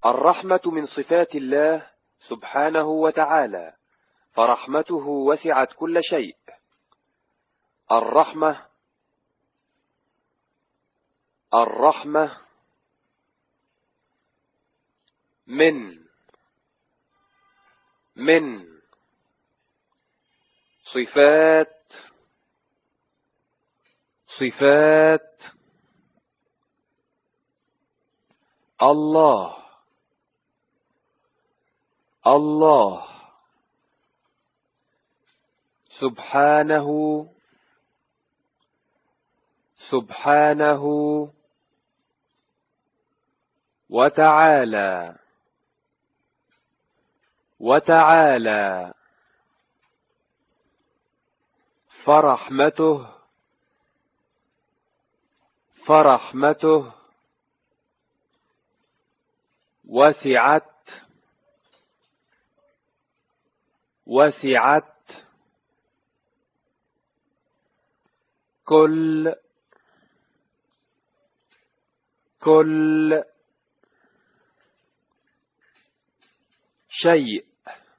الرحمة من صفات الله سبحانه وتعالى، فرحمته وسعت كل شيء. الرحمة من صفات الله سبحانه وتعالى فرحمته وسعت كل شيء.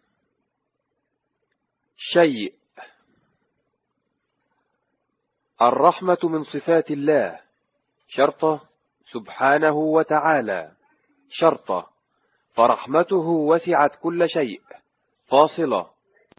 الرحمة من صفات الله شرطة سبحانه وتعالى شرطة، فرحمته وسعت كل شيء فاصلة